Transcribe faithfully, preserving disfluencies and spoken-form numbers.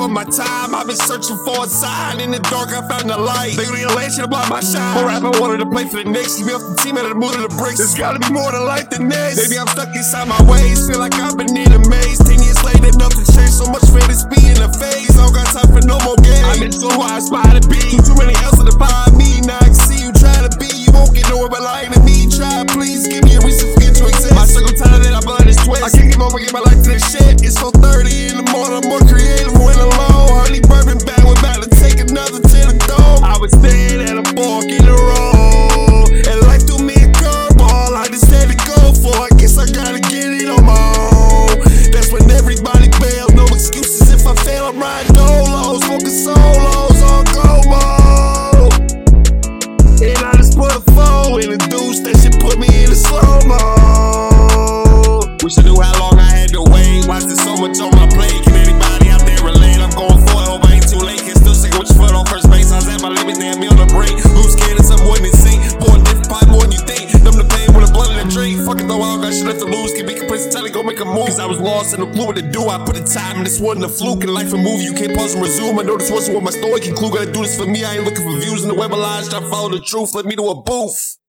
of my time. I've been searching for a sign. In the dark, I found the light. They really late shit to block my shine. More rap, I wanted to play for the Knicks. Keep me off the team out of the mood of the bricks. There's gotta be more to life than this. Maybe I'm stuck inside my ways. Feel like I've been in a maze. Ten years later, nothing changed. So much fantasy in the phase. I don't got time for no more games. I've been so who I aspire to be. Too, too many else to define me. Now I can see you trying to be. You won't get nowhere by lying to me. Try, please give me a reason for it to exist. My circle tighter than I blood is twist. I can't give up and give my life to this shit. It's so thirty in the morning. I'm more creative when alone. Honey bourbon bag, we're about to take another to the dome. I was staying at a fork in the road, and life threw me a curveball. I just had to go for it. I guess I gotta get it on my own. That's when everybody bailed. No excuses if I fail. I'm riding dolos, smoking solos on go mode. And I just put a foe in a douche. That shit put me in a slow mo. Wish I knew how long I had to wait. Why is there so much on my plate? Can anybody out there relate? I'm going for it. Hope I ain't too late. Can still sing with your foot on first base. I was at my limit, damn me on the break. Who's scared of someone to sing? Pouring different pie more than you think. Numb the pain with a blunt and a drink. Fuck it though, I don't got shit left to lose. Can be complacent, tell it, go make a move. Cause I was lost and no clue what to do. I put the time and this wasn't a fluke. In life a movie, you can't pause and resume. I know this wasn't what my story conclude. Gotta do this for me. I ain't looking for views in the web. I try to follow the truth. Let me to a booth.